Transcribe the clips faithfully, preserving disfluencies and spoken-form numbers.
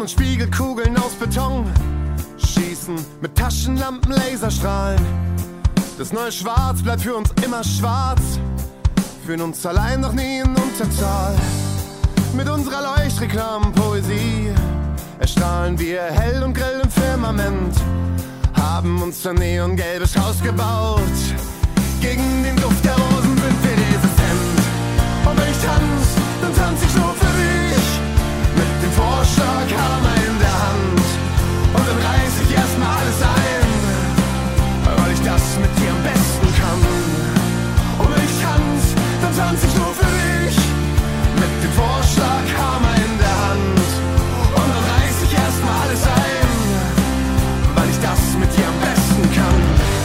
Spiegelkugeln aus Beton, schießen mit Taschenlampen Laserstrahlen. Das neue Schwarz bleibt für uns immer schwarz, fühlen uns allein noch nie in Unterzahl. Mit unserer Leuchtreklamen-Poesie erstrahlen wir hell und grell im Firmament, haben uns ein neongelbes Haus gebaut. Gegen den Duft der Rosen sind wir resistent. Und wenn ich tanz, dann tanz ich nur für dich, mit dem Vorschlaghammer in der Hand. Und dann reiß ich erstmal alles ein, weil ich das mit dir am besten kann. Und wenn ich tanz, dann tanz ich nur für dich, mit dem Vorschlaghammer in der Hand. Und dann reiß ich erstmal alles ein, weil ich das mit dir am besten kann.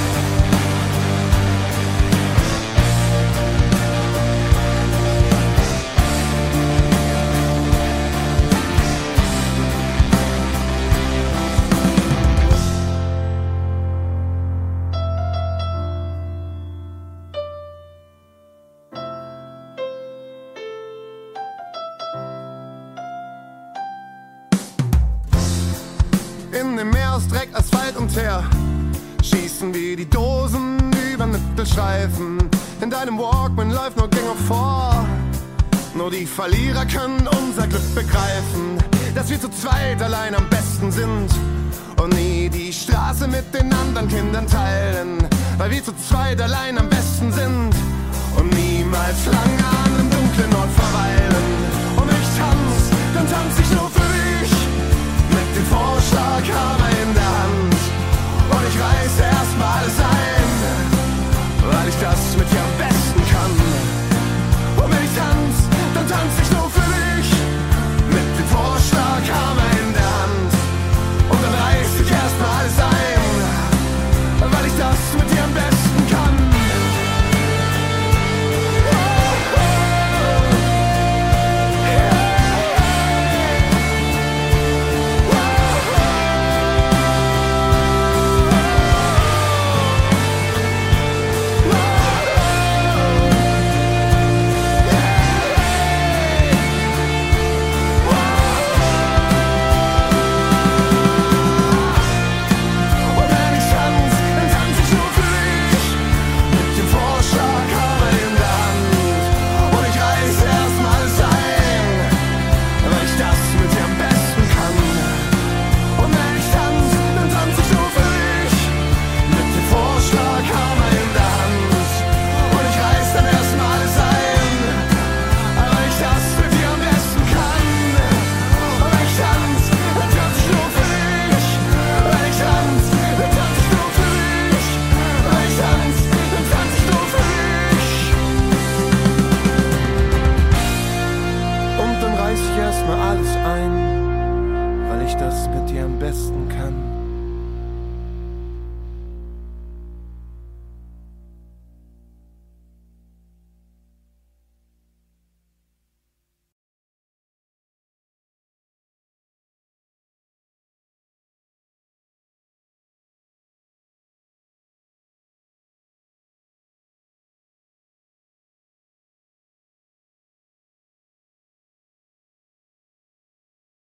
In dem Meer aus Dreck, Asphalt und Teer schießen wir die Dosen über Mittelstreifen. In deinem Walkman läuft nur Gang of Four. Nur die Verlierer können unser Glück begreifen, dass wir zu zweit allein am besten sind und nie die Straße mit den anderen Kindern teilen, weil wir zu zweit allein am besten sind.